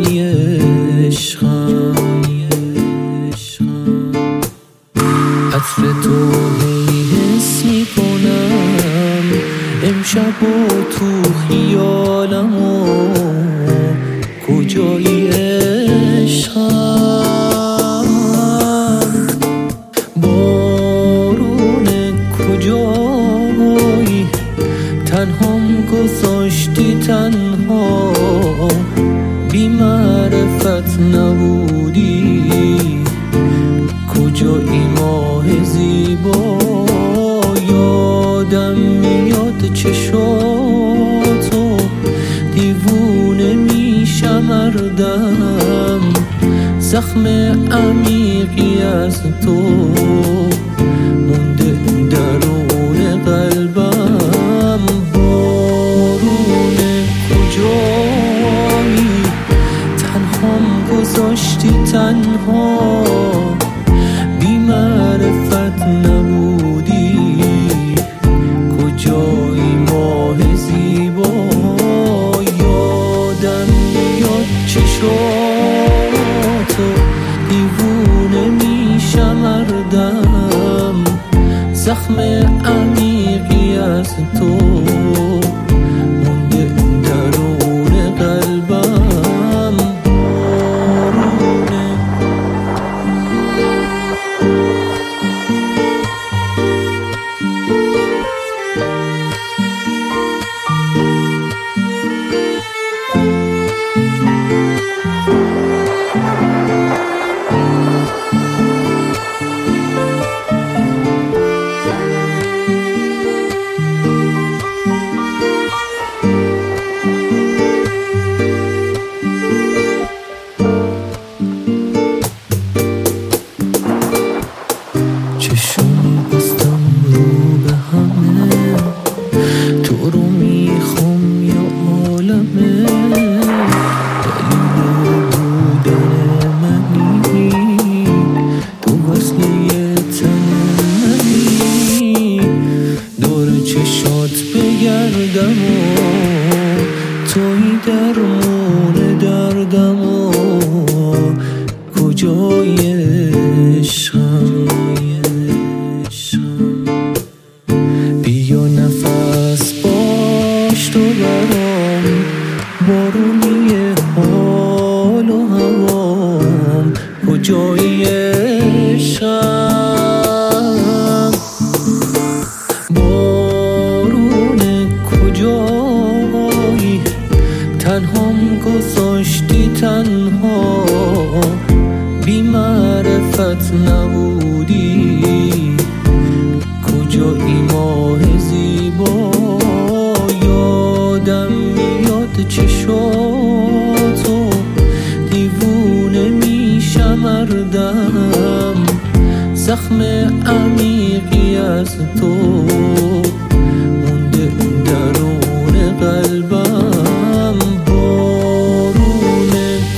کجای عشقم، عطر تو هی حس میکنم امشب و تو خیالم و کجای عشقم، بارون کجایی تنهام گذاشتی تنها، بی معرفت نبودی کجایی ماه زیبا، یادم میاد چشاتو دیوونه میشم اردم، زخم عمیقی از تو مونده درون قلبم، بارون کجایی تنهام گذاشتی تنها، بی معرفت نبودی کجایی ماه زیبا، یادم میاد چشاتو دیوونه میشم اردم، زخم عمیقی از تو مونده درون قلبم، چشم بستم رو به همه، تو رو میخوام یا عالمه، دلیل بودن منی تو وصله تن منی، دور چشات بگردم و توی درمون دردم و کجای عشقم، بیا نفس باش تو برام، بارونی حال و هوام کجای عشقم، بارون کجایی تنهام گذاشتی تنها، بی معرفت نبودی کجایی ماه زیبا، یادم میاد چشاتو دیوونه میشم اردم، زخم عمیقی از تو مونده درون قلبم، بارون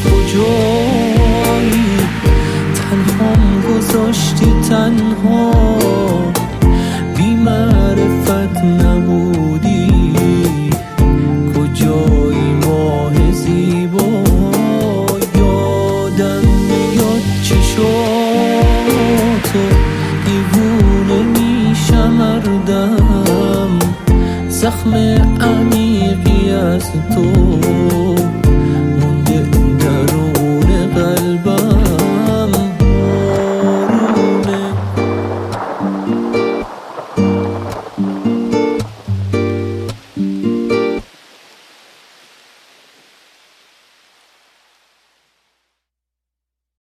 کجایی تنهام گذاشتی تنها، بی معرفت نبودی کجایی ماه زیبا، یادم میاد چشاتو دیوونه میشم اردم، زخم عمیقی از تو